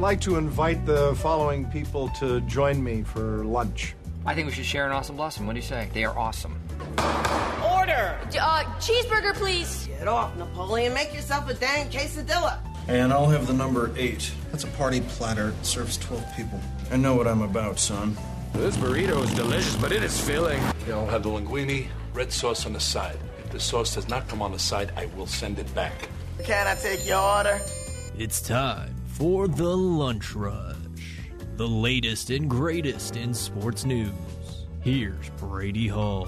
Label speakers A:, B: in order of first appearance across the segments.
A: like to invite the following people to join me for lunch.
B: I think we should share an awesome blossom. What do you say? They are awesome.
C: Order!
D: Cheeseburger, please.
C: Get off, Napoleon. Make yourself a dang quesadilla.
E: And I'll have the number 8. That's a party platter. It serves 12 people. I know what I'm about, son.
F: This burrito is delicious, but it is filling.
G: I'll have the linguine, red sauce on the side. If the sauce does not come on the side, I will send it back.
C: Can I take your order?
H: It's time for the Lunch Rush. The latest and greatest in sports news. Here's Brady Hall.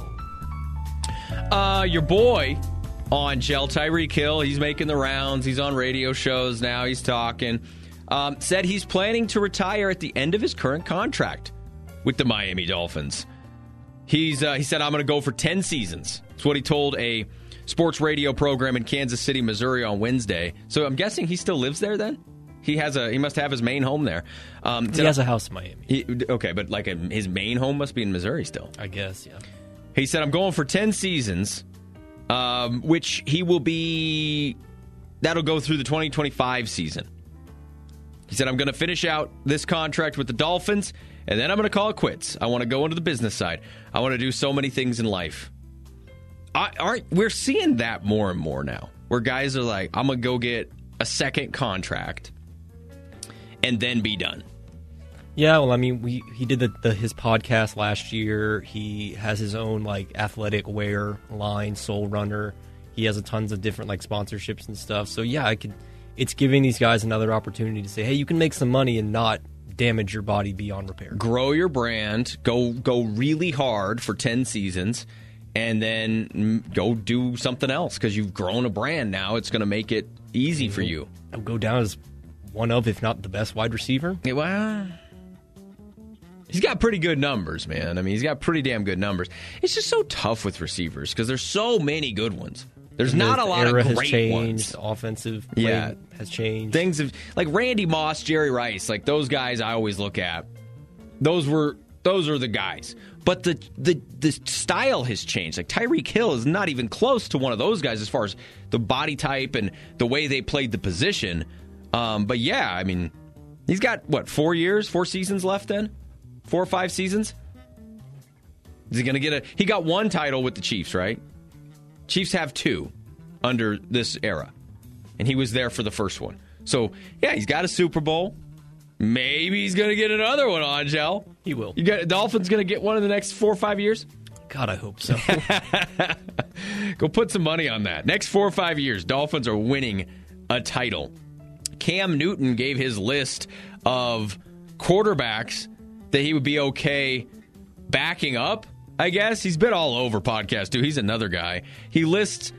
I: Your boy, Angel, Tyreek Hill, he's making the rounds. He's on radio shows now. He's talking. Said he's planning to retire at the end of his current contract with the Miami Dolphins. He said, I'm going to go for 10 seasons. That's what he told a sports radio program in Kansas City, Missouri on Wednesday. So I'm guessing he still lives there then? He must have his main home there.
H: He has a house in Miami.
I: Okay, but like his main home must be in Missouri still.
H: I guess, yeah.
I: He said, I'm going for 10 seasons, which he will be, that'll go through the 2025 season. He said, I'm going to finish out this contract with the Dolphins, and then I'm going to call it quits. I want to go into the business side. I want to do so many things in life. We're seeing that more and more now, where guys are like, I'm going to go get a second contract and then be done.
H: Yeah, well, I mean, he did his podcast last year. He has his own like athletic wear line, Soul Runner. He has tons of different like sponsorships and stuff. So yeah, it's giving these guys another opportunity to say, hey, you can make some money and not damage your body beyond repair.
I: Grow your brand. Go really hard for 10 seasons, and then go do something else because you've grown a brand now. It's going to make it easy for you.
H: He'll go down as one of, if not the best wide receiver.
I: Yeah, well, he's got pretty good numbers, man. I mean, he's got pretty damn good numbers. It's just so tough with receivers because there's so many good ones. There's not a lot of great
H: has changed.
I: ones.
H: Offensive play has changed.
I: Things have, like Randy Moss, Jerry Rice, like those guys I always look at. Those are the guys. But the style has changed. Like Tyreek Hill is not even close to one of those guys as far as the body type and the way they played the position. But yeah, I mean, he's got, 4 seasons left then? 4 or 5 seasons? Is he going to get he got 1 title with the Chiefs, right? Chiefs have 2 under this era. And he was there for the first one. So, yeah, he's got a Super Bowl. Maybe he's going to get another one, Angel.
H: He will.
I: Dolphins going to get one in the next 4 or 5 years?
H: God, I hope so.
I: Go put some money on that. Next 4 or 5 years, Dolphins are winning a title. Cam Newton gave his list of quarterbacks that he would be okay backing up, I guess. He's been all over podcasts, too. He's another guy. He lists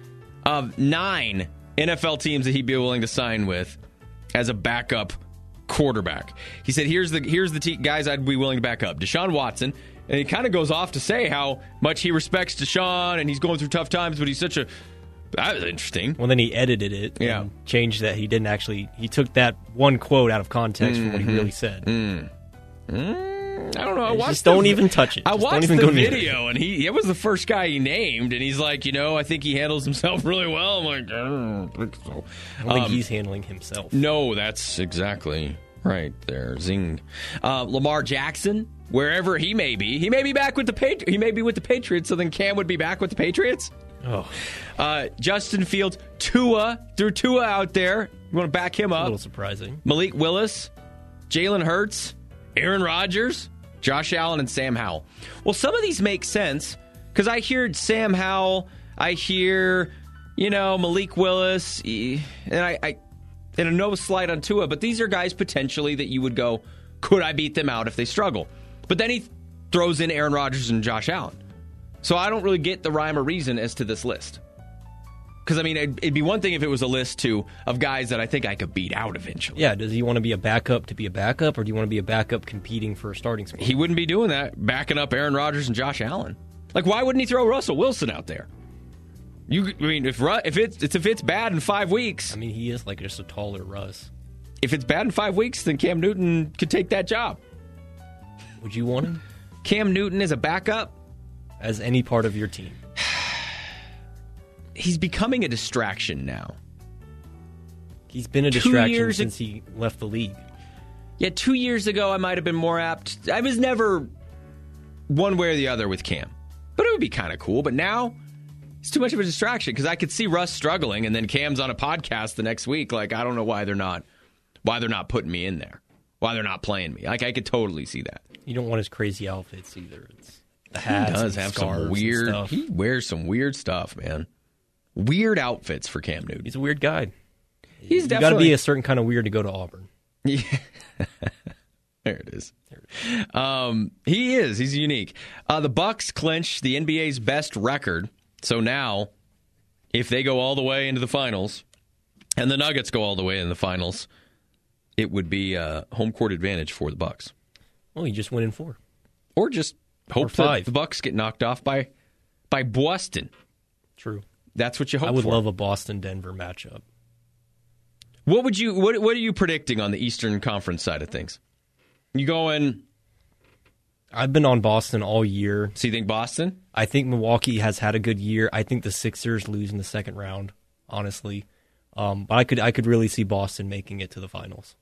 I: 9 NFL teams that he'd be willing to sign with as a backup quarterback. He said, here's the guys I'd be willing to back up. Deshaun Watson. And he kind of goes off to say how much he respects Deshaun and he's going through tough times, but he's such a... That was interesting.
H: Well, then he edited it and changed that. He didn't actually... He took that one quote out of context from what he really said.
I: I don't know.
H: Just don't even touch it.
I: I watched the video, and it was the first guy he named, and he's like, I think he handles himself really well. I'm like, I don't think so.
H: I don't think he's handling himself.
I: No, that's exactly right there. Zing. Lamar Jackson, wherever he may be back with the Patriots. He may be with the Patriots, so then Cam would be back with the Patriots.
H: Oh.
I: Justin Fields, Tua out there. You want to back him up?
H: A little surprising.
I: Malik Willis, Jalen Hurts, Aaron Rodgers, Josh Allen, and Sam Howell. Well, some of these make sense because I hear Sam Howell, I hear, Malik Willis, and I a no slight on Tua, but these are guys potentially that you would go, could I beat them out if they struggle? But then he throws in Aaron Rodgers and Josh Allen. So I don't really get the rhyme or reason as to this list. Because, I mean, it'd be one thing if it was a list, of guys that I think I could beat out eventually.
H: Yeah, does he want to be a backup to be a backup, or do you want to be a backup competing for a starting spot?
I: He wouldn't be doing that, backing up Aaron Rodgers and Josh Allen. Like, why wouldn't he throw Russell Wilson out there? If it's bad in 5 weeks...
H: I mean, he is like just a taller Russ.
I: If it's bad in 5 weeks, then Cam Newton could take that job.
H: Would you want him?
I: Cam Newton as a backup?
H: As any part of your team.
I: He's becoming a distraction now.
H: He's been a distraction since he left the league.
I: Yeah, 2 years ago I might have been more apt. I was never one way or the other with Cam. But it would be kind of cool. But now, it's too much of a distraction because I could see Russ struggling and then Cam's on a podcast the next week. Like, I don't know why they're not putting me in there. Why they're not playing me. Like, I could totally see that.
H: You don't want his crazy outfits either. It's the hats.
I: He does have some weird stuff. He wears some weird stuff, man. Weird outfits for Cam Newton.
H: He's a weird guy.
I: He's definitely...
H: You got to be a certain kind of weird to go to Auburn.
I: Yeah. There it is. He is. He's unique. The Bucks clinch the NBA's best record. So now, if they go all the way into the finals, and the Nuggets go all the way in the finals, it would be a home court advantage for the Bucks.
H: Well, you just win in 4.
I: Or just hope that the Bucks get knocked off by Boston.
H: True.
I: That's what you hope for.
H: I would love a Boston-Denver matchup.
I: What are you predicting on the Eastern Conference side of things? You going...
H: I've been on Boston all year.
I: So you think Boston?
H: I think Milwaukee has had a good year. I think the Sixers lose in the second round, honestly. But I could really see Boston making it to the finals.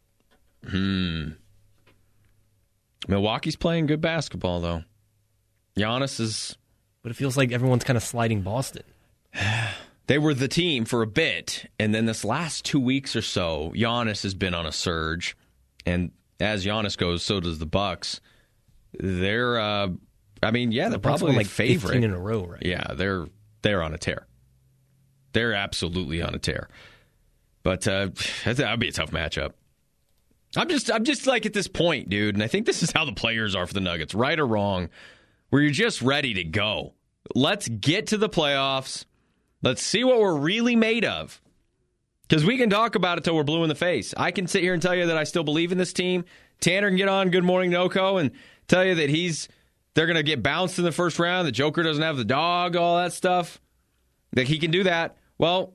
I: Milwaukee's playing good basketball, though. Giannis is...
H: But it feels like everyone's kind of sliding Boston.
I: They were the team for a bit, and then this last 2 weeks or so, Giannis has been on a surge. And as Giannis goes, so does the Bucks. They're, they're probably
H: like
I: favorite
H: 15 in a row, right?
I: Yeah, they're on a tear. They're absolutely on a tear. But that'd be a tough matchup. I'm just like at this point, dude, and I think this is how the players are for the Nuggets, right or wrong, where you're just ready to go. Let's get to the playoffs. Let's see what we're really made of. Because we can talk about it till we're blue in the face. I can sit here and tell you that I still believe in this team. Tanner can get on Good Morning NoCo and tell you that they're going to get bounced in the first round. The Joker doesn't have the dog, all that stuff. That he can do that. Well,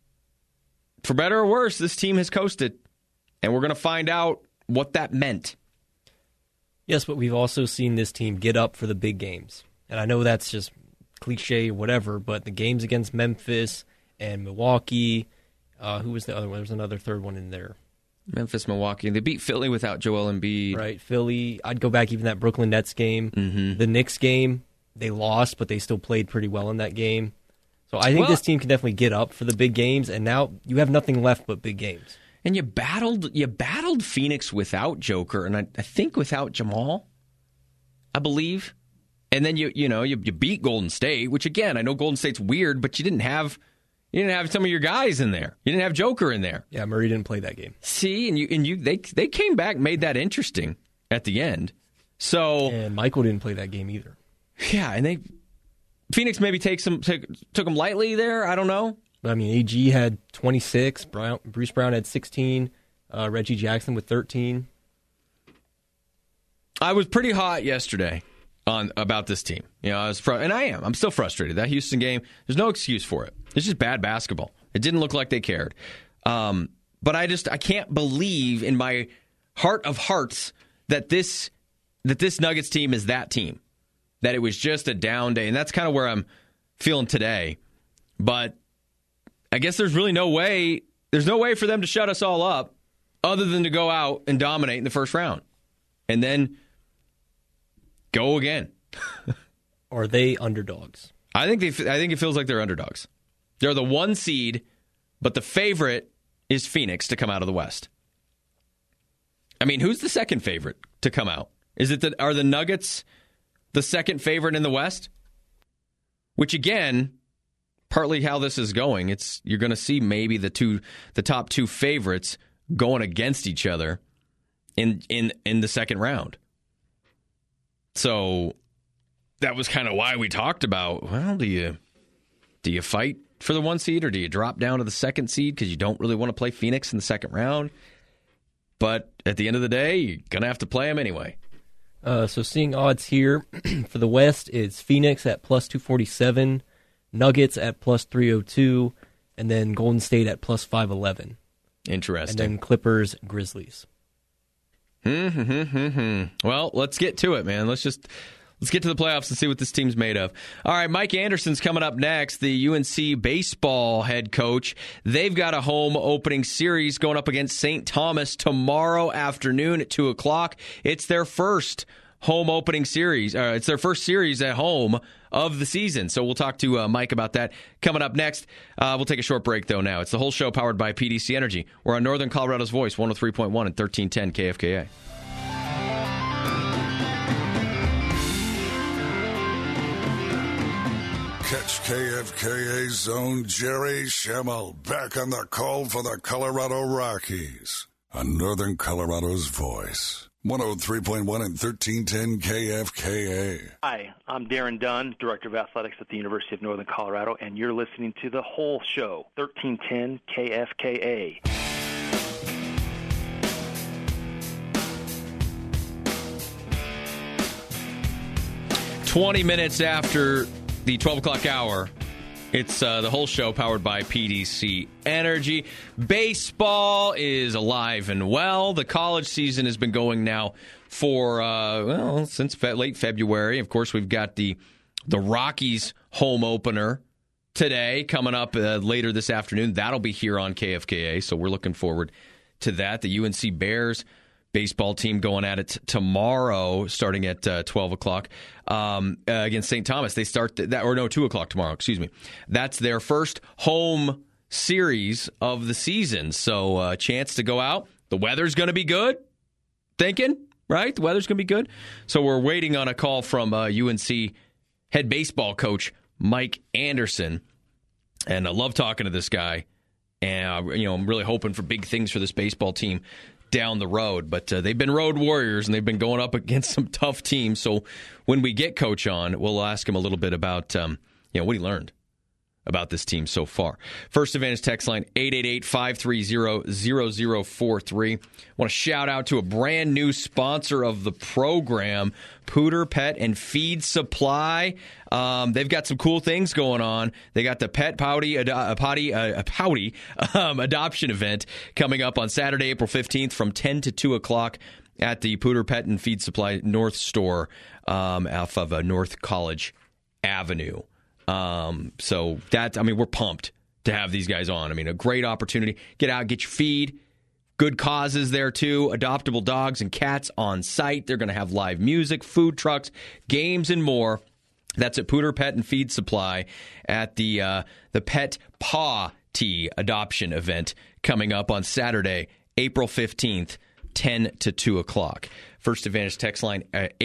I: for better or worse, this team has coasted. And we're going to find out what that meant.
H: Yes, but we've also seen this team get up for the big games. And I know that's just cliche or whatever, but the games against Memphis and Milwaukee, who was the other one? There was another third one in there.
I: Memphis, Milwaukee. They beat Philly without Joel Embiid.
H: Right, Philly. I'd go back even that Brooklyn Nets game. Mm-hmm. The Knicks game, they lost, but they still played pretty well in that game. So I think this team can definitely get up for the big games, and now you have nothing left but big games.
I: And you battled Phoenix without Joker, and I think without Jamal, I believe. And then you beat Golden State, which again, I know Golden State's weird, but you didn't have some of your guys in there. You didn't have Joker in there.
H: Yeah, Murray didn't play that game.
I: See, they came back, made that interesting at the end. So
H: and Michael didn't play that game either.
I: Yeah, and Phoenix maybe took them lightly there. I don't know.
H: But I mean, AG had 26. Bruce Brown had 16. Reggie Jackson with 13.
I: I was pretty hot yesterday about this team. And I am. I'm still frustrated. That Houston game, there's no excuse for it. It's just bad basketball. It didn't look like they cared. But I can't believe in my heart of hearts that this Nuggets team is that team. That it was just a down day. And that's kind of where I'm feeling today. But I guess there's really no way. There's no way for them to shut us all up other than to go out and dominate in the first round. And then go again.
H: Are they underdogs?
I: I think it feels like they're underdogs. They're the 1 seed, but the favorite is Phoenix to come out of the West. I mean, who's the second favorite to come out? Are the Nuggets the second favorite in the West? Which again, partly how this is going, you're going to see maybe the top 2 favorites going against each other in the second round. So that was kind of why we talked about, well, do you fight for the 1 seed or do you drop down to the 2nd seed because you don't really want to play Phoenix in the second round? But at the end of the day, you're going to have to play them anyway.
H: So seeing odds here for the West is Phoenix at plus 247, Nuggets at plus 302, and then Golden State at plus 511.
I: Interesting.
H: And then Clippers, Grizzlies.
I: Well, let's get to it, man. Let's Let's get to the playoffs and see what this team's made of. All right, Mike Anderson's coming up next, the UNC baseball head coach. They've got a home opening series going up against St. Thomas tomorrow afternoon at 2 o'clock. It's their first home opening series. It's their first series at home of the season. So we'll talk to Mike about that coming up next. We'll take a short break, though, now. It's the whole show powered by PDC Energy. We're on Northern Colorado's Voice, 103.1 and 1310 KFKA.
J: Catch KFKA's own Jerry Schemmel back on the call for the Colorado Rockies on Northern Colorado's Voice, 103.1 and 1310 KFKA.
K: Hi, I'm Darren Dunn, Director of Athletics at the University of Northern Colorado, and you're listening to The Whole Show, 1310 KFKA.
I: "20 minutes after the 12 o'clock hour, it's the whole show powered by PDC Energy. Baseball is alive and well. The college season has been going now for, since late February. Of course, we've got the Rockies home opener today coming up later this afternoon. That'll be here on KFKA, so we're looking forward to that. The UNC Bears baseball team going at it tomorrow, starting at 12 o'clock against St. Thomas. They start 2 o'clock tomorrow, excuse me. That's their first home series of the season. So a chance to go out. The weather's going to be good, thinking, right? The weather's going to be good. So we're waiting on a call from UNC head baseball coach Mike Anderson. And I love talking to this guy. And, I'm really hoping for big things for this baseball team down the road, but they've been road warriors and they've been going up against some tough teams. So when we get Coach on, we'll ask him a little bit about what he learned about this team so far. First Advantage text line 888-530-0043. I want to shout out to a brand new sponsor of the program, Pooter Pet and Feed Supply. They've got some cool things going on. They got the Pet Pouty adoption event coming up on Saturday, April 15th from 10 to 2 o'clock at the Pooter Pet and Feed Supply North store off of North College Avenue. So we're pumped to have these guys on. A great opportunity. Get out, get your feed. Good causes there, too. Adoptable dogs and cats on site. They're going to have live music, food trucks, games, and more. That's at Pooter Pet and Feed Supply at the Pet Paw Tea adoption event coming up on Saturday, April 15th, 10 to 2 o'clock. First Advantage text line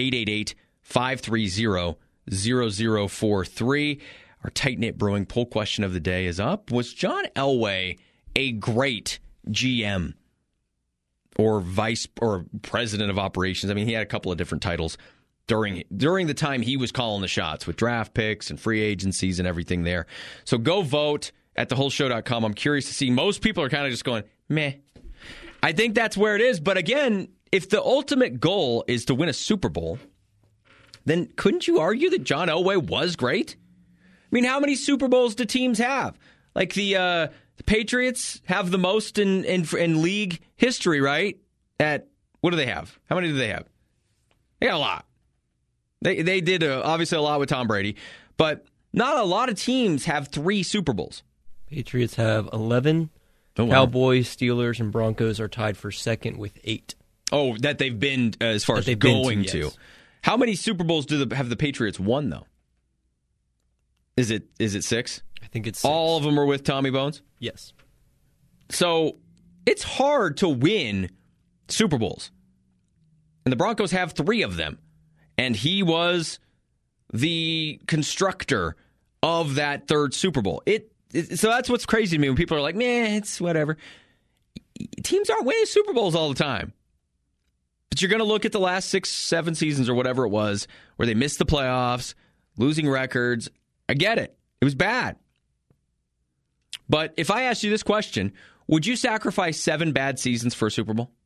I: 888-530-0043. Our tight-knit brewing poll question of the day is up. Was John Elway a great GM or vice or president of operations? He had a couple of different titles during the time he was calling the shots with draft picks and free agencies and everything there. So go vote at thewholeshow.com. I'm curious to see. Most people are kind of just going, meh. I think that's where it is. But again, if the ultimate goal is to win a Super Bowl, then couldn't you argue that John Elway was great? How many Super Bowls do teams have? Like the Patriots have the most in league history, right? What do they have? How many do they have? They got a lot. They did obviously a lot with Tom Brady, but not a lot of teams have 3 Super Bowls.
H: Patriots have 11. Oh, wow. Cowboys, Steelers, and Broncos are tied for second with 8.
I: Oh, that they've been as far as going to.
H: Yes.
I: How many Super Bowls have the Patriots won, though? Is it 6?
H: I think it's 6.
I: All of them are with Tommy Bones?
H: Yes.
I: So it's hard to win Super Bowls. And the Broncos have 3 of them. And he was the constructor of that 3rd Super Bowl. So that's what's crazy to me when people are like, meh, it's whatever. Teams aren't winning Super Bowls all the time. But you're going to look at the last 6, 7 seasons or whatever it was where they missed the playoffs, losing records. I get it. It was bad. But if I asked you this question, would you sacrifice 7 bad seasons for a Super Bowl?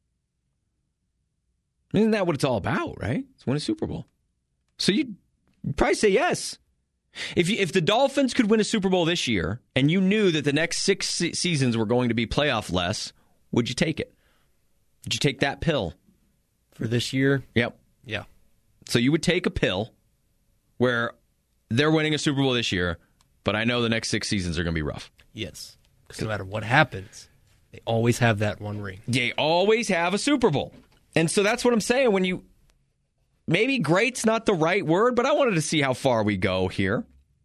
I: Isn't that what it's all about, right? It's win a Super Bowl. So you'd probably say yes. If the Dolphins could win a Super Bowl this year and you knew that the next 6 seasons were going to be playoff-less, would you take it? Would you take that pill?
H: For this year?
I: Yep.
H: Yeah.
I: So you would take a pill where they're winning a Super Bowl this year, but I know the next 6 seasons are going to be rough.
H: Yes. Because no matter what happens, they always have that one ring.
I: They always have a Super Bowl. And so that's what I'm saying. When you, maybe great's not the right word, but I wanted to see how far we go here.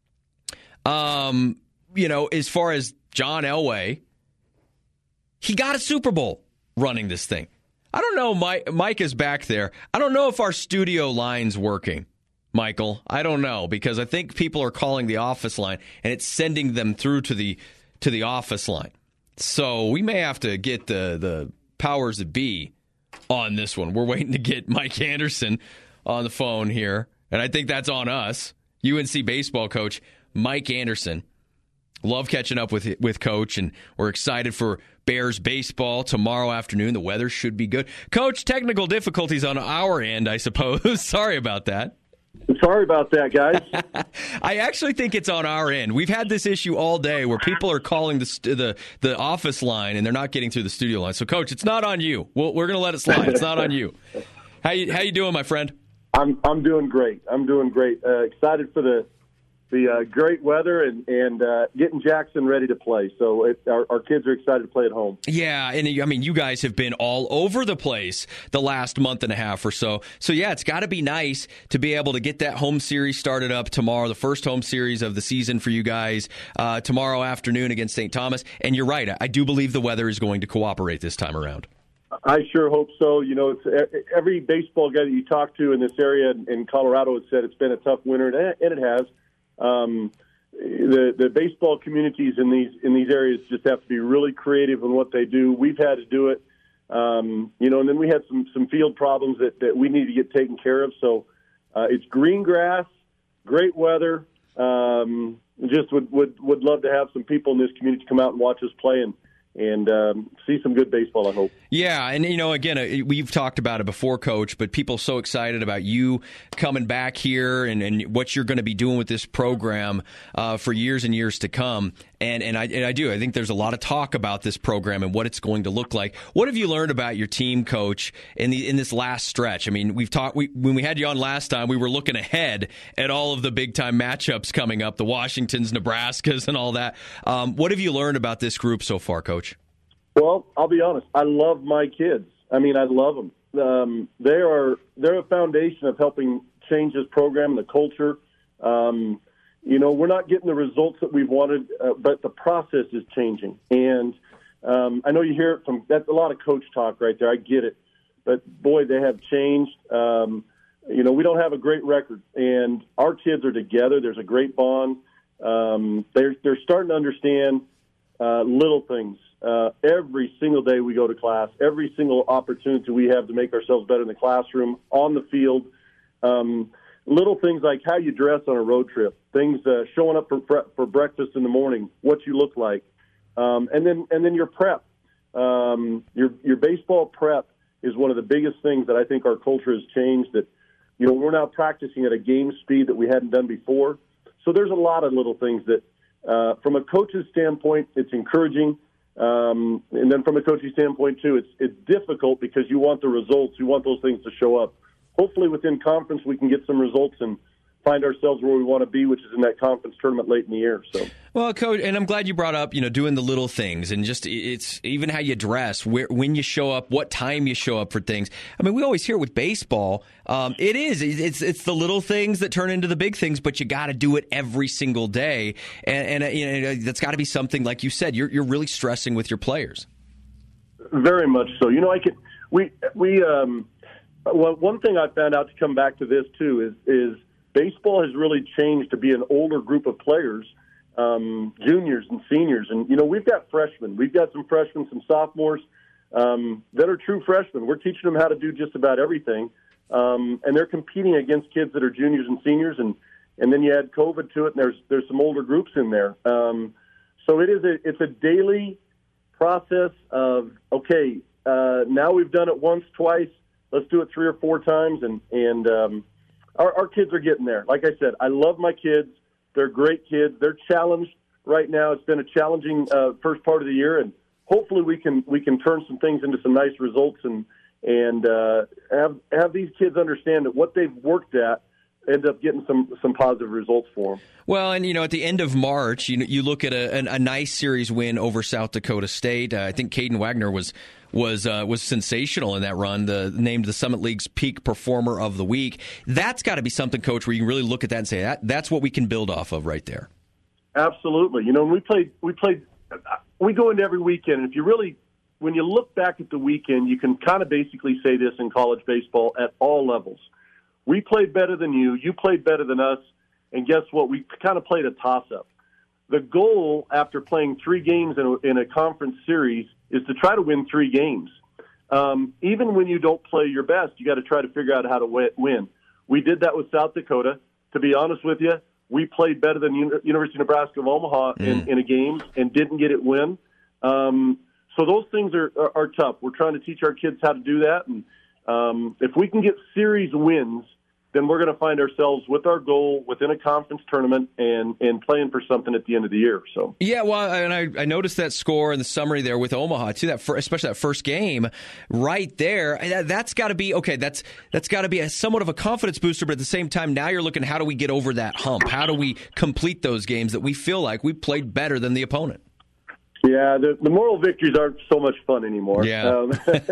I: As far as John Elway, he got a Super Bowl running this thing. I don't know. Mike is back there. I don't know if our studio line's working, Michael. I don't know, because I think people are calling the office line, and it's sending them through to the office line. So we may have to get the powers that be on this one. We're waiting to get Mike Anderson on the phone here, and I think that's on us. UNC baseball coach Mike Anderson. Love catching up with Coach, and we're excited for Bears baseball tomorrow afternoon. The weather should be good. Coach, technical difficulties on our end, I suppose. Sorry about that.
L: Sorry about that, guys.
I: I actually think it's on our end. We've had this issue all day where people are calling the office line and they're not getting through the studio line. So, Coach, it's not on you. We're going to let it slide. It's not on you. How you doing, my friend?
L: I'm doing great. Excited for the great weather and getting Jackson ready to play. So our kids are excited to play at home.
I: Yeah, and I mean, you guys have been all over the place the last month and a half or so. So, yeah, it's got to be nice to be able to get that home series started up tomorrow, the first home series of the season for you guys, tomorrow afternoon against St. Thomas. And you're right, I do believe the weather is going to cooperate this time around.
L: I sure hope so. It's every baseball guy that you talk to in this area in Colorado has said it's been a tough winter, and it has. The baseball communities in these areas just have to be really creative in what they do. We've had to do it, and then we had some field problems that we need to get taken care of. So it's green grass, great weather. Just would love to have some people in this community come out and watch us play and see some good baseball, I hope.
I: Yeah, and, again, we've talked about it before, Coach, but people are so excited about you coming back here and what you're going to be doing with this program for years and years to come. And I do. I think there's a lot of talk about this program and what it's going to look like. What have you learned about your team, Coach, in this last stretch? I mean, when we had you on last time, we were looking ahead at all of the big-time matchups coming up, the Washingtons, Nebraskas, and all that. What have you learned about this group so far, Coach?
L: Well, I'll be honest. I love my kids. I mean, I love them. They're a foundation of helping change this program and the culture. We're not getting the results that we've wanted, but the process is changing. And I know you hear it that's a lot of coach talk right there. I get it. But, boy, they have changed. We don't have a great record, and our kids are together. There's a great bond. They're starting to understand little things. Every single day we go to class, every single opportunity we have to make ourselves better in the classroom, on the field, little things like how you dress on a road trip, things showing up for breakfast in the morning, what you look like, and then your prep. Your baseball prep is one of the biggest things that I think our culture has changed, that we're now practicing at a game speed that we hadn't done before. So there's a lot of little things that, from a coach's standpoint, it's encouraging. And then from a coaching standpoint, too, it's difficult because you want the results. You want those things to show up. Hopefully within conference we can get some results and find ourselves where we want to be, which is in that conference tournament late in the year. So,
I: well, Coach, and I'm glad you brought up, doing the little things, and just it's even how you dress, when you show up, what time you show up for things. I mean, we always hear with baseball, it's the little things that turn into the big things, but you got to do it every single day, and that's got to be something, like you said, you're really stressing with your players.
L: Very much so. One thing I found out to come back to this too is baseball has really changed to be an older group of players, juniors and seniors. And, we've got freshmen. We've got some freshmen, some sophomores that are true freshmen. We're teaching them how to do just about everything. And they're competing against kids that are juniors and seniors. And then you add COVID to it, and there's some older groups in there. So it's a daily process of, okay, now we've done it once, twice. Let's do it 3 or 4 times. And our kids are getting there. Like I said, I love my kids. They're great kids. They're challenged right now. It's been a challenging first part of the year, and hopefully we can turn some things into some nice results and and have these kids understand that what they've worked at end up getting some positive results for them.
I: Well, and at the end of March, you look at a nice series win over South Dakota State. I think Caden Wagner was sensational in that run, named the Summit League's peak performer of the week. That's got to be something, Coach, where you can really look at that and say that's what we can build off of right there.
L: Absolutely. We go into every weekend, and when you look back at the weekend, you can kind of basically say this in college baseball at all levels. We played better than you played better than us, and guess what? We kind of played a toss-up. The goal after playing 3 games in a conference series is to try to win 3 games. Even when you don't play your best, you got to try to figure out how to win. We did that with South Dakota. To be honest with you, we played better than University of Nebraska of Omaha in a game and didn't get it win. So those things are tough. We're trying to teach our kids how to do that, and if we can get series wins, then we're going to find ourselves with our goal within a conference tournament and playing for something at the end of the year. So
I: yeah, well, and I noticed that score in the summary there with Omaha too. Especially that first game right there. That's got to be okay. That's got to be somewhat of a confidence booster. But at the same time, now you're looking, how do we get over that hump? How do we complete those games that we feel like we played better than the opponent?
L: Yeah, the moral victories aren't so much fun anymore.
I: Yeah,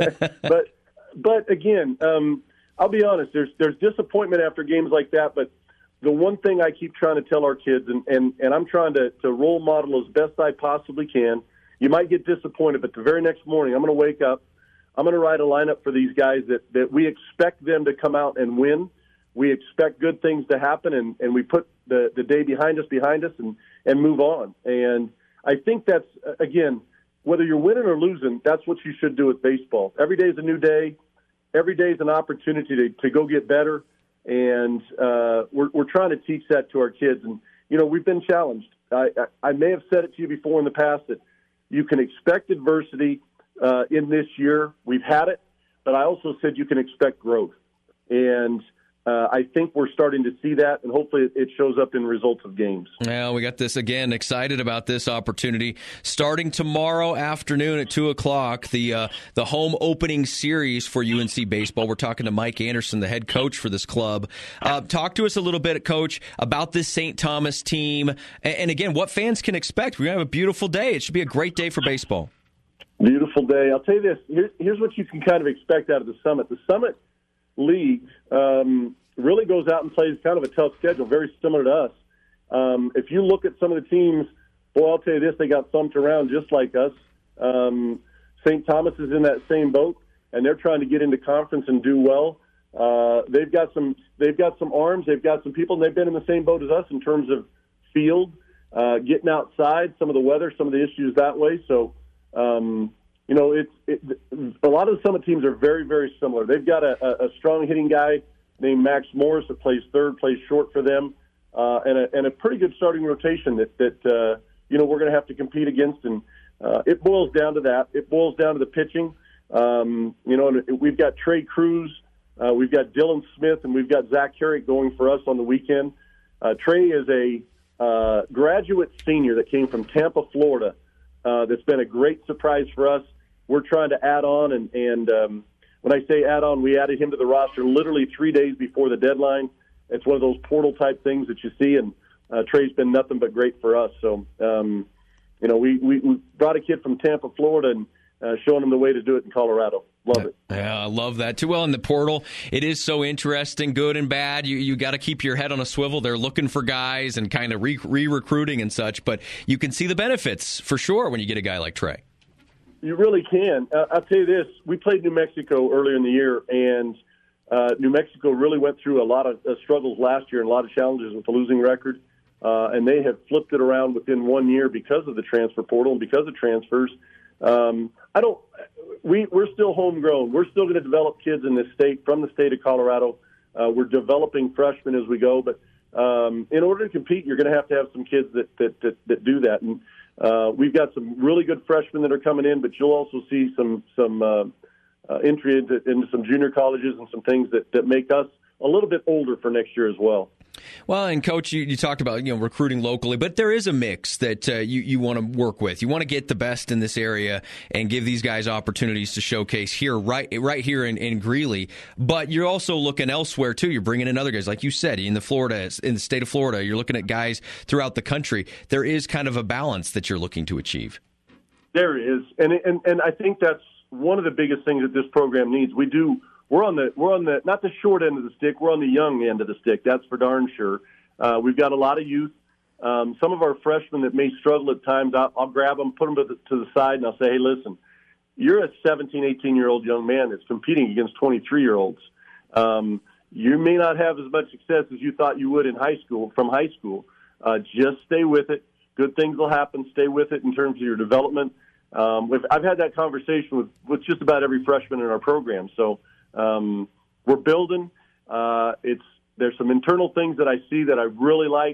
L: but again. I'll be honest, there's disappointment after games like that, but the one thing I keep trying to tell our kids, and I'm trying to role model as best I possibly can, you might get disappointed, but the very next morning I'm going to wake up, I'm going to write a lineup for these guys that we expect them to come out and win. We expect good things to happen, and we put the day behind us and move on. And I think that's, again, whether you're winning or losing, that's what you should do with baseball. Every day is a new day. Every day is an opportunity to go get better, and we're trying to teach that to our kids. And, we've been challenged. I may have said it to you before in the past that you can expect adversity in this year. We've had it, but I also said you can expect growth. And I think we're starting to see that, and hopefully it shows up in results of games.
I: Well, we got this again. Excited about this opportunity. Starting tomorrow afternoon at 2 o'clock, the home opening series for UNC baseball. We're talking to Mike Anderson, the head coach for this club. Talk to us a little bit, Coach, about this St. Thomas team. And again, what fans can expect. We're going to have a beautiful day. It should be a great day for baseball.
L: Beautiful day. I'll tell you this. Here's what you can kind of expect out of the Summit. The Summit League really goes out and plays kind of a tough schedule, very similar to us. If you look at some of the teams, boy, I'll tell you this, they got thumped around just like us. St. Thomas is in that same boat, and they're trying to get into conference and do well. They've got some arms, they've got some people, and they've been in the same boat as us in terms of field, getting outside, some of the weather, some of the issues that way. So, a lot of the Summit teams are very, very similar. They've got a strong hitting guy named Max Morris that plays third, plays short for them, and a pretty good starting rotation that we're going to have to compete against. And it boils down to that. It boils down to the pitching. We've got Trey Cruz, we've got Dylan Smith, and we've got Zach Herrick going for us on the weekend. Trey is a graduate senior that came from Tampa, Florida. That's been a great surprise for us. We're trying to add on, and when I say add on, we added him to the roster literally 3 days before the deadline. It's one of those portal-type things that you see, and Trey's been nothing but great for us. So, we brought a kid from Tampa, Florida, and showing him the way to do it in Colorado. Love it.
I: Yeah, I love that too. Well, in the portal, it is so interesting, good and bad. You got to keep your head on a swivel. They're looking for guys and kind of re-recruiting and such, but you can see the benefits for sure when you get a guy like Trey.
L: You really can. I'll tell you this. We played New Mexico earlier in the year, and New Mexico really went through a lot of struggles last year and a lot of challenges with the losing record, and they have flipped it around within 1 year because of the transfer portal and because of transfers. We're still homegrown. We're still going to develop kids in this state, from the state of Colorado. We're developing freshmen as we go, but in order to compete, you're going to have some kids that do that. And we've got some really good freshmen that are coming in, but you'll also see some entry into some junior colleges and some things that make us a little bit older for next year as well.
I: Well, and Coach, you talked about recruiting locally, but there is a mix that you want to work with. You want to get the best in this area and give these guys opportunities to showcase here, right here in Greeley. But you're also looking elsewhere too. You're bringing in other guys, like you said, in the state of Florida. You're looking at guys throughout the country. There is kind of a balance that you're looking to achieve. There
L: is, and I think that's one of the biggest things that this program needs. We're on the not the short end of the stick. We're on the young end of the stick. That's for darn sure. We've got a lot of youth. Some of our freshmen that may struggle at times, I'll grab them, put them to the side, and I'll say, hey, listen, you're a 17, 18-year-old young man that's competing against 23-year-olds. You may not have as much success as you thought you would in high school. Just stay with it. Good things will happen. Stay with it in terms of your development. I've had that conversation with just about every freshman in our program. So we're building. There's some internal things that I see that I really like.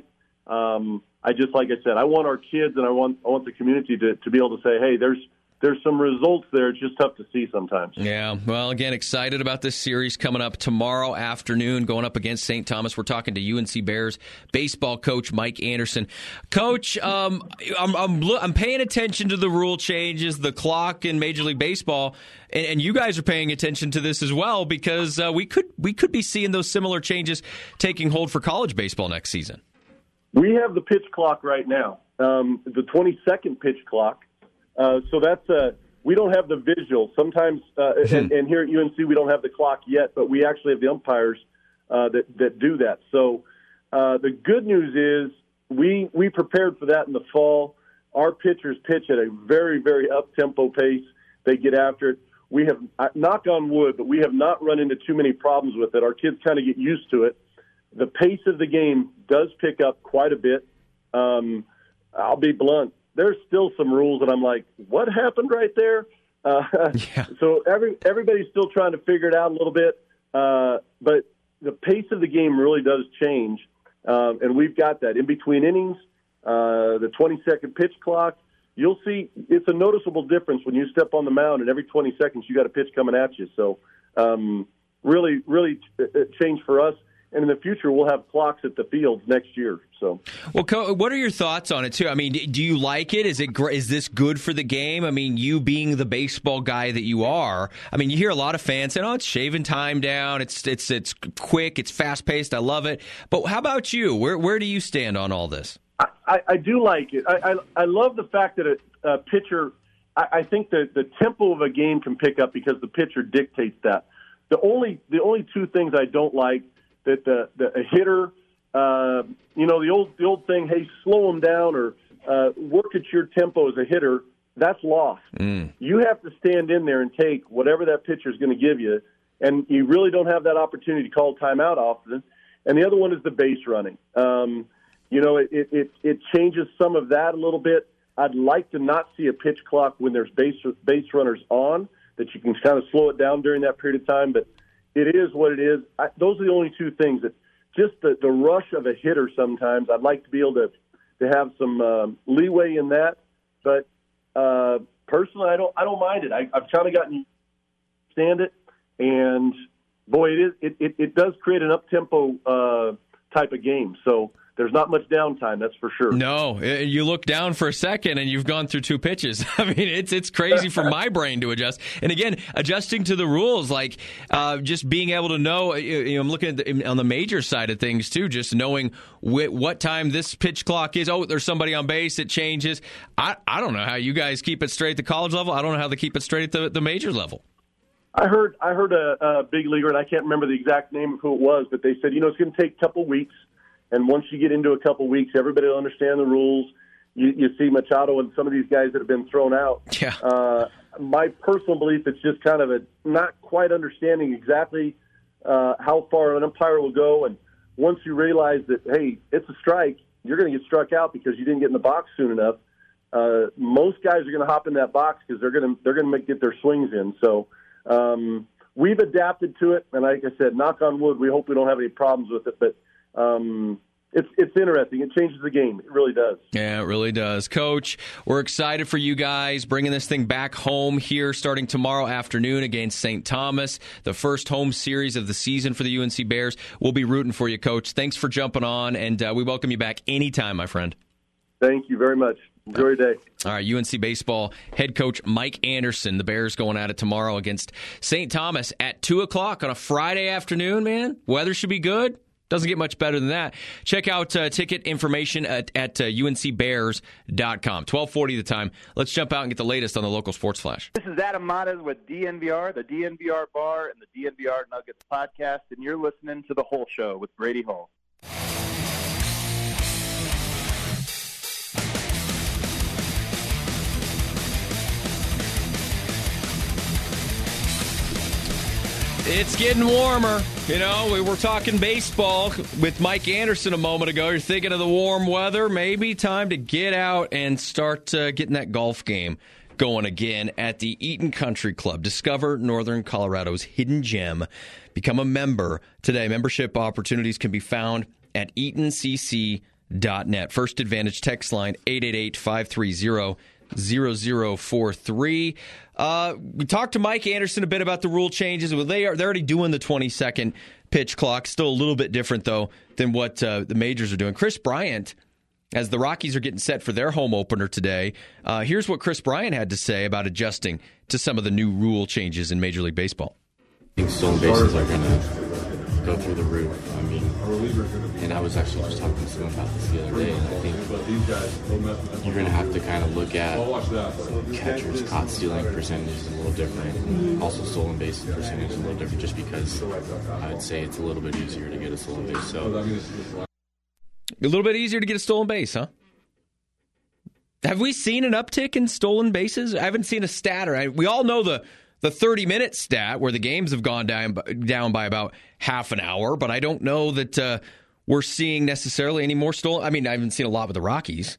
L: Like I said, I want our kids and I want the community to be able to say, hey, there's some results there. It's just tough to see sometimes.
I: Yeah. Well, again, excited about this series coming up tomorrow afternoon, going up against St. Thomas. We're talking to UNC Bears baseball coach Mike Anderson. Coach, I'm paying attention to the rule changes, the clock in Major League Baseball, and you guys are paying attention to this as well because we could be seeing those similar changes taking hold for college baseball next season.
L: We have the pitch clock right now, the 20-second pitch clock. So that's we don't have the visual. Sometimes, and here at UNC we don't have the clock yet, but we actually have the umpires that do that. So the good news is we prepared for that in the fall. Our pitchers pitch at a very, very up-tempo pace. They get after it. We have, knock on wood, but we have not run into too many problems with it. Our kids kind of get used to it. The pace of the game does pick up quite a bit. I'll be blunt. There's still some rules that I'm like, what happened right there? So everybody's still trying to figure it out a little bit. But the pace of the game really does change. And we've got that. In between innings, the 20-second pitch clock, you'll see it's a noticeable difference when you step on the mound and every 20 seconds you got a pitch coming at you. So really, really a change for us. And in the future, we'll have clocks at the fields next year. So,
I: well, what are your thoughts on it too? I mean, do you like it? Is this good for the game? I mean, you being the baseball guy that you are, I mean, you hear a lot of fans saying, "Oh, it's shaving time down. It's quick. It's fast paced. I love it." But how about you? Where do you stand on all this?
L: I do like it. I love the fact that a pitcher. I think that the tempo of a game can pick up because the pitcher dictates that. The only two things I don't like. That a hitter, the old thing, hey, slow them down or work at your tempo as a hitter, that's lost. You have to stand in there and take whatever that pitcher is going to give you, and you really don't have that opportunity to call timeout often. And the other one is the base running. It changes some of that a little bit. I'd like to not see a pitch clock when there's base runners on, that you can kind of slow it down during that period of time, but it is what it is. Those are the only two things that just the rush of a hitter sometimes. I'd like to be able to have some leeway in that. But personally, I don't mind it. I've kind of gotten to understand it. And, boy, it does create an up-tempo type of game. So there's not much downtime, that's for sure.
I: No, you look down for a second and you've gone through two pitches. I mean, it's crazy for my brain to adjust. And again, adjusting to the rules, like just being able to know. I'm looking at on the major side of things too, just knowing what time this pitch clock is. Oh, there's somebody on base. It changes. I don't know how you guys keep it straight at the college level. I don't know how they keep it straight at the major level.
L: I heard a big leaguer, and I can't remember the exact name of who it was, but they said, it's going to take a couple weeks. And once you get into a couple weeks, everybody will understand the rules. You see Machado and some of these guys that have been thrown out.
I: Yeah.
L: My personal belief, it's just kind of a not quite understanding exactly how far an umpire will go. And once you realize that, hey, it's a strike, you're going to get struck out because you didn't get in the box soon enough. Most guys are going to hop in that box because they're going to get their swings in. So we've adapted to it. And like I said, knock on wood, we hope we don't have any problems with it. But it's interesting. It changes the game. It really does.
I: Yeah, it really does. Coach, we're excited for you guys bringing this thing back home here starting tomorrow afternoon against St. Thomas, the first home series of the season for the UNC Bears. We'll be rooting for you, Coach. Thanks for jumping on, and we welcome you back anytime, my friend.
L: Thank you very much. Enjoy your day.
I: All right, UNC Baseball head coach Mike Anderson. The Bears going at it tomorrow against St. Thomas at 2 o'clock on a Friday afternoon, man. Weather should be good. Doesn't get much better than that. Check out ticket information at uncbears.com. 12:40 the time. Let's jump out and get the latest on the local sports flash.
M: This is Adam Matas with DNVR, the DNVR Bar, and the DNVR Nuggets podcast, and you're listening to The Whole Show with Brady Hall.
I: It's getting warmer. You know, we were talking baseball with Mike Anderson a moment ago. You're thinking of the warm weather. Maybe time to get out and start getting that golf game going again at the Eaton Country Club. Discover Northern Colorado's hidden gem. Become a member today. Membership opportunities can be found at eatoncc.net. First Advantage text line 888-530-0043. We talked to Mike Anderson a bit about the rule changes. They're already doing the 20-second pitch clock. Still a little bit different, though, than what the majors are doing. Chris Bryant, as the Rockies are getting set for their home opener today, here's what Chris Bryant had to say about adjusting to some of the new rule changes in Major League Baseball.
N: I think stolen bases are going to go through the roof. I mean, and I was actually just talking to someone about this the other day, and I think you're going to have to kind of look at catchers caught stealing percentage is a little different. Also, stolen bases percentage is a little different, just because I would say it's a little bit easier to get a stolen base. So
I: a little bit easier to get a stolen base, huh? Have we seen an uptick in stolen bases? I haven't seen a stat. We all know the 30-minute stat where the games have gone down by about half an hour, but I don't know that we're seeing necessarily any more stolen. I mean, I haven't seen a lot with the Rockies,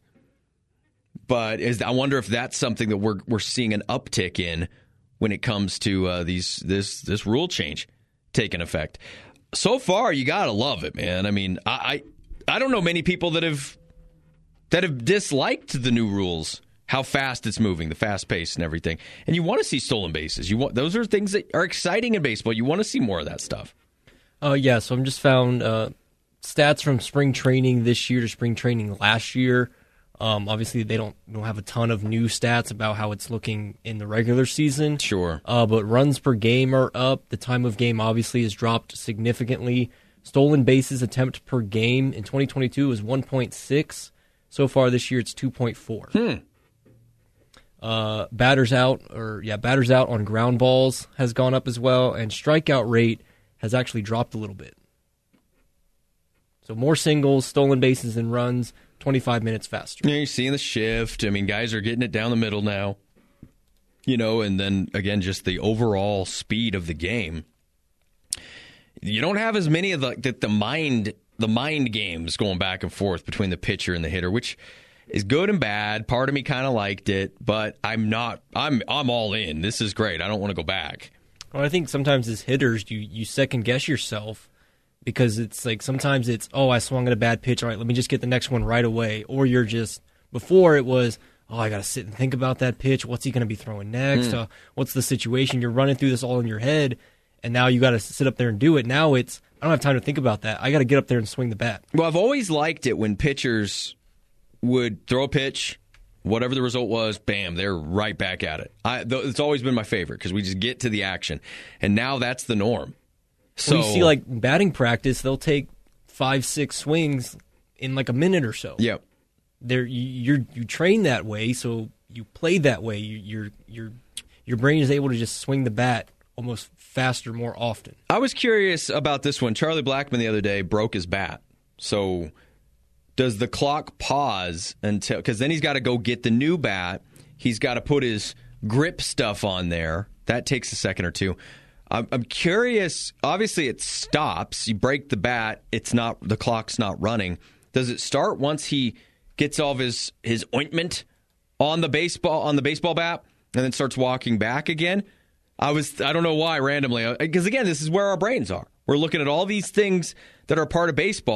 I: but I wonder if that's something that we're seeing an uptick in when it comes to this rule change taking effect. So far, you gotta love it, man. I mean, I don't know many people that have disliked the new rules. How fast it's moving, the fast pace and everything. And you want to see stolen bases. Those are things that are exciting in baseball. You want to see more of that stuff.
H: Yeah, so I've just found stats from spring training this year to spring training last year. Obviously, they don't have a ton of new stats about how it's looking in the regular season.
I: Sure.
H: But runs per game are up. The time of game obviously has dropped significantly. Stolen bases attempt per game in 2022 was 1.6. So far this year, it's 2.4. Batters out on ground balls has gone up as well, and strikeout rate has actually dropped a little bit. So more singles, stolen bases, and runs, 25 minutes faster.
I: Yeah, you're seeing the shift. I mean, guys are getting it down the middle now. You know, and then, again, just the overall speed of the game. You don't have as many of the mind games going back and forth between the pitcher and the hitter, which is good and bad. Part of me kind of liked it, but I'm all in. This is great. I don't want to go back.
H: Well, I think sometimes as hitters, you second guess yourself because it's like sometimes it's, I swung at a bad pitch. All right, let me just get the next one right away. Or you're just, before it was, I got to sit and think about that pitch. What's he going to be throwing next? What's the situation? You're running through this all in your head, and now you got to sit up there and do it. Now it's, I don't have time to think about that. I got to get up there and swing the bat.
I: Well, I've always liked it when pitchers would throw a pitch, whatever the result was, bam, they're right back at it. It's always been my favorite because we just get to the action. And now that's the norm. So
H: you see, like, batting practice, they'll take 5-6 swings in like a minute or so.
I: Yep.
H: You train that way, so you play that way. Your brain is able to just swing the bat almost faster, more often.
I: I was curious about this one. Charlie Blackmon the other day broke his bat. So does the clock pause until, because then he's got to go get the new bat. He's got to put his grip stuff on there. That takes a second or two. I'm curious. Obviously, it stops. You break the bat. The clock's not running. Does it start once he gets all of his ointment on the baseball bat and then starts walking back again? I don't know why randomly, because again, this is where our brains are. We're looking at all these things that are part of baseball,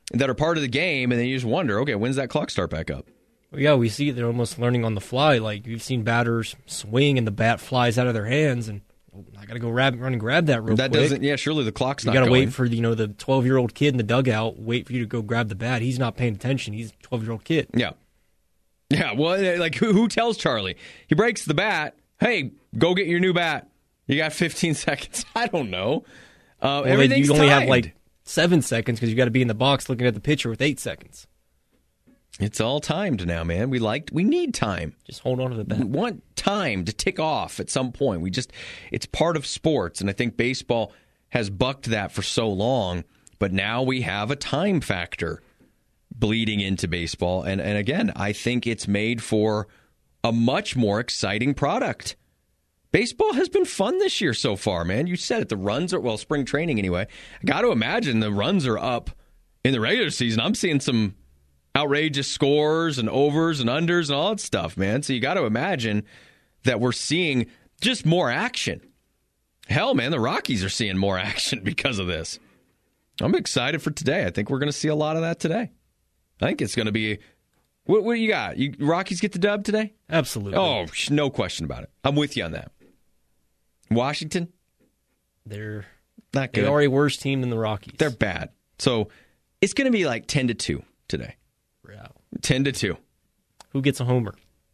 I: that are part of the game, and then you just wonder, okay, when's that clock start back up?
H: Well, yeah, we see they're almost learning on the fly. Like, you've seen batters swing and the bat flies out of their hands, and I got to go run and grab that real quick.
I: Surely the clock's not
H: going. You got to
I: going.
H: wait for, the 12-year-old kid in the dugout, wait for you to go grab the bat. He's not paying attention. He's a 12-year-old kid.
I: Yeah. Yeah, well, like, who tells Charlie? He breaks the bat. Hey, go get your new bat. You got 15 seconds. I don't know. Everything's
H: you only
I: timed.
H: have, like, 7 seconds because you got to be in the box looking at the pitcher with 8 seconds.
I: It's all timed now, man. We need time.
H: Just hold on to the bat.
I: We want time to tick off at some point. It's part of sports, and I think baseball has bucked that for so long, but now we have a time factor bleeding into baseball, and again, I think it's made for a much more exciting product. Baseball has been fun this year so far, man. You said it. The runs are, spring training anyway. I got to imagine the runs are up in the regular season. I'm seeing some outrageous scores and overs and unders and all that stuff, man. So you got to imagine that we're seeing just more action. Hell, man, the Rockies are seeing more action because of this. I'm excited for today. I think we're going to see a lot of that today. I think it's going to be... What do you got? Rockies get the dub today?
H: Absolutely.
I: Oh, no question about it. I'm with you on that. Washington?
H: They're
I: not good.
H: They are a worse team than the Rockies.
I: They're bad. So it's going to be like 10-2 today.
H: Yeah.
I: 10-2.
H: Who gets a homer?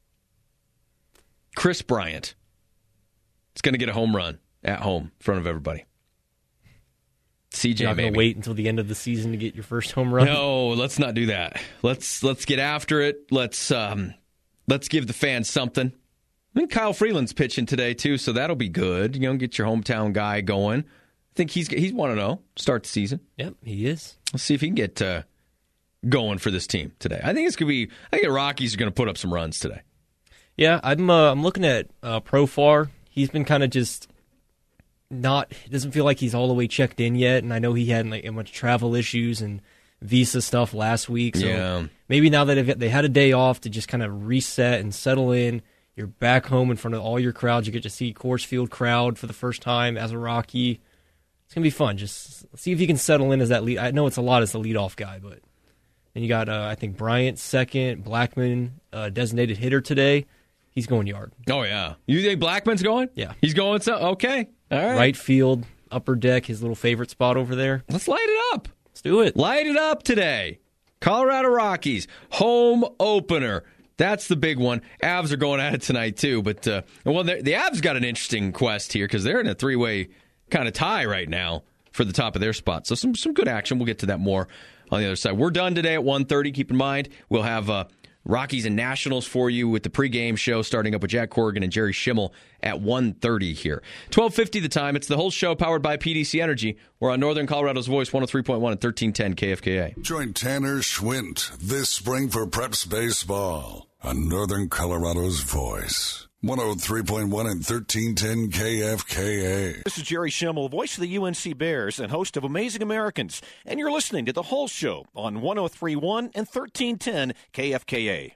I: Chris Bryant. It's going to get a home run at home in front of everybody. CJ,
H: You're not going to wait until the end of the season to get your first home run?
I: No, let's not do that. Let's get after it. Let's give the fans something. I think Kyle Freeland's pitching today too, so that'll be good. Get your hometown guy going. I think he's 1-0 start the season.
H: Yep, he is.
I: Let's see if he can get going for this team today. I think the Rockies are going to put up some runs today.
H: Yeah, I'm looking at Profar. He's been kind of just it doesn't feel like he's all the way checked in yet, and I know he had a bunch of travel issues and visa stuff last week, so maybe now that they had a day off to just kind of reset and settle in, you're back home in front of all your crowds. You get to see Coors Field crowd for the first time as a Rocky. It's going to be fun. Just see if you can settle in as that lead. I know it's a lot as the leadoff guy, but then you got, I think, Bryant second, Blackman designated hitter today. He's going yard.
I: Oh, yeah. You think Blackman's going?
H: Yeah.
I: He's going, okay. All right.
H: Right field, upper deck, his little favorite spot over there.
I: Let's light it up.
H: Let's do it.
I: Light it up today. Colorado Rockies, home opener. That's the big one. Avs are going at it tonight, too. But, the Avs got an interesting quest here because they're in a three-way kind of tie right now for the top of their spot. So some good action. We'll get to that more on the other side. We're done today at 1:30. Keep in mind, we'll have Rockies and Nationals for you with the pregame show starting up with Jack Corrigan and Jerry Schimmel at 1:30 here. 12:50 the time. It's the whole show powered by PDC Energy. We're on Northern Colorado's Voice, 103.1 and 1310 KFKA.
J: Join Tanner Schwint this spring for Preps Baseball on Northern Colorado's Voice. 103.1 and 1310 KFKA.
O: This is Jerry Schimmel, voice of the UNC Bears and host of Amazing Americans. And you're listening to The Whole Show on 103.1 and 1310 KFKA.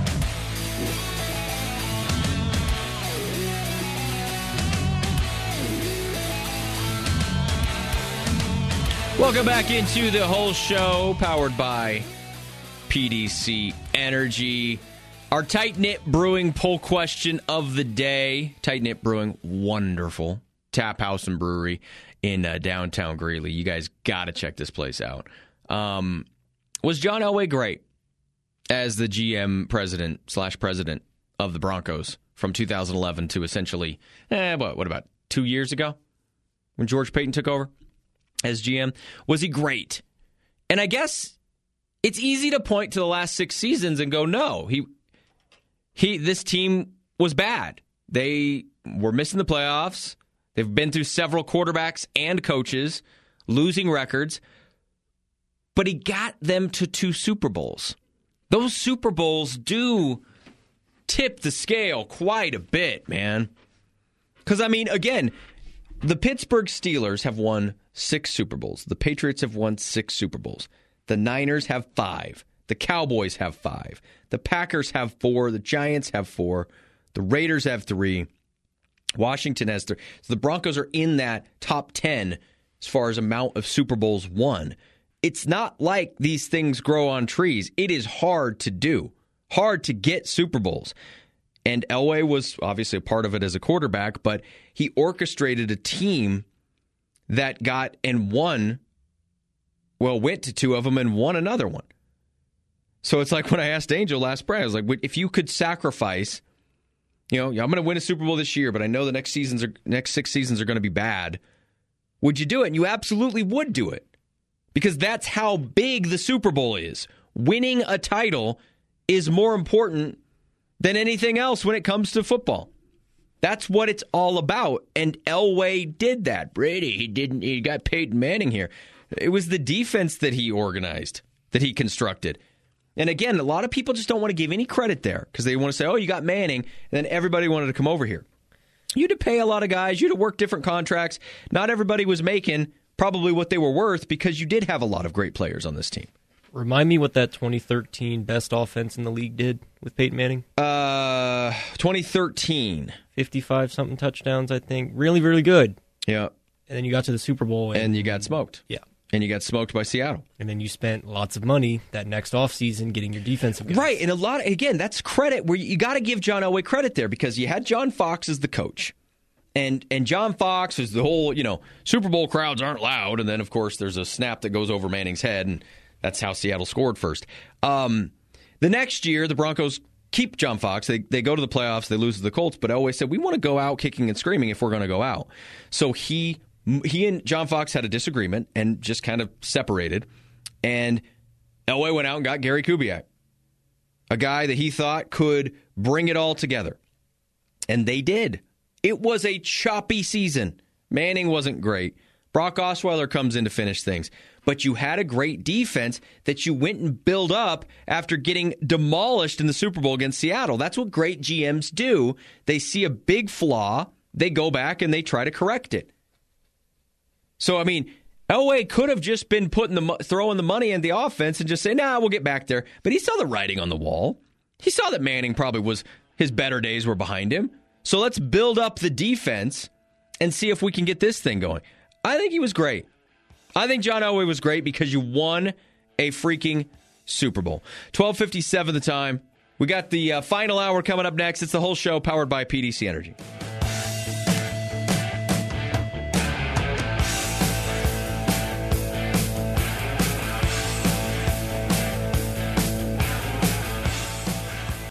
I: Welcome back into The Whole Show, powered by PDC Energy. Our tight-knit brewing poll question of the day. Tight-knit brewing, wonderful tap house and brewery in downtown Greeley. You guys got to check this place out. Was John Elway great as the GM president of the Broncos from 2011 to essentially, what about 2 years ago when George Payton took over as GM? Was he great? And I guess it's easy to point to the last 6 seasons and go, no, this team was bad. They were missing the playoffs. They've been through several quarterbacks and coaches, losing records. But he got them to 2 Super Bowls. Those Super Bowls do tip the scale quite a bit, man. Because, again, the Pittsburgh Steelers have won 6 Super Bowls. The Patriots have won 6 Super Bowls. The Niners have 5. The Cowboys have 5. The Packers have 4. The Giants have 4. The Raiders have 3. Washington has 3. So the Broncos are in that top 10 as far as amount of Super Bowls won. it's not like these things grow on trees. It is hard to do, hard to get Super Bowls. And Elway was obviously a part of it as a quarterback, but he orchestrated a team that got and won, went to 2 of them and won another one. So it's like when I asked Angel last Friday, I was like, if you could sacrifice, I'm going to win a Super Bowl this year, but I know the next 6 seasons are going to be bad, would you do it? And you absolutely would do it. Because that's how big the Super Bowl is. Winning a title is more important than anything else when it comes to football. That's what it's all about. And Elway did that. Brady, he got Peyton Manning here. It was the defense that he organized, that he constructed. And again, a lot of people just don't want to give any credit there because they want to say, oh, you got Manning, and then everybody wanted to come over here. You had to pay a lot of guys. You had to work different contracts. Not everybody was making probably what they were worth because you did have a lot of great players on this team.
H: Remind me what that 2013 best offense in the league did with Peyton Manning.
I: 2013.
H: 55-something touchdowns, I think. Really, really good.
I: Yeah.
H: And then you got to the Super Bowl.
I: And you got smoked.
H: Yeah.
I: And you got smoked by Seattle.
H: And then you spent lots of money that next offseason getting your defensive guys.
I: Right. And again, that's credit where you got to give John Elway credit there because you had John Fox as the coach. And John Fox is the whole, Super Bowl crowds aren't loud. And then, of course, there's a snap that goes over Manning's head, and that's how Seattle scored first. The next year, the Broncos keep John Fox. They go to the playoffs. They lose to the Colts. But Elway said, we want to go out kicking and screaming if we're going to go out. So he and John Fox had a disagreement and just kind of separated. And Elway went out and got Gary Kubiak, a guy that he thought could bring it all together. And they did. It was a choppy season. Manning wasn't great. Brock Osweiler comes in to finish things. But you had a great defense that you went and built up after getting demolished in the Super Bowl against Seattle. That's what great GMs do. They see a big flaw, they go back and they try to correct it. So, Elway could have just been throwing the money in the offense and just say, we'll get back there. But he saw the writing on the wall. He saw that Manning his better days were behind him. So let's build up the defense and see if we can get this thing going. I think he was great. I think John Elway was great because you won a freaking Super Bowl. 12:57 the time. We got the final hour coming up next. It's the whole show powered by PDC Energy.